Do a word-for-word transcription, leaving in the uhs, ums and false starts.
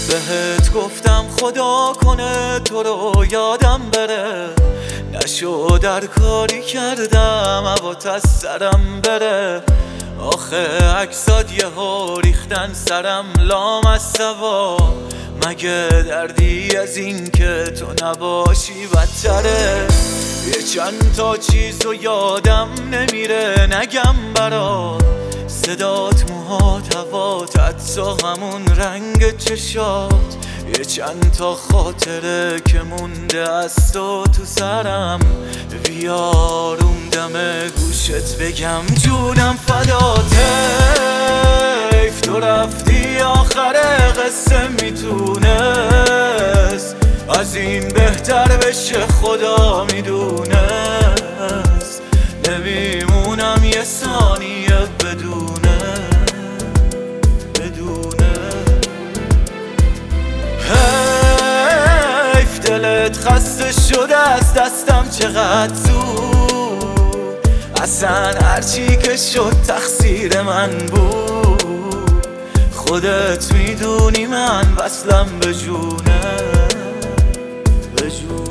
بهت گفتم خدا کنه تو رو یادم بره، نشد در کاری کردم هوات از سرم بره. آخه عکسات یه ها ریختن سرم لام از سوا، مگه دردی از این که تو نباشی بدتره. یه چند تا چیزو یادم نمیره نگم برات، صدات، موهات، هوات، حتی همون رنگ چشات. یه چند تا خاطره که مونده از تو تو سرم، بیاروم دم گوشت بگم جونم فداته. حیف تو رفتی آخر قصه میتونست از این بهتر بشه، خدا میدونست. نمیمونم یه ثانیه بدونه بدونه. حیف دلت خسته شده از دستم چقدر زود، اصلا هرچی که شد تقصیر من بود. خودت میدونی من وصلم به جونه به جونه.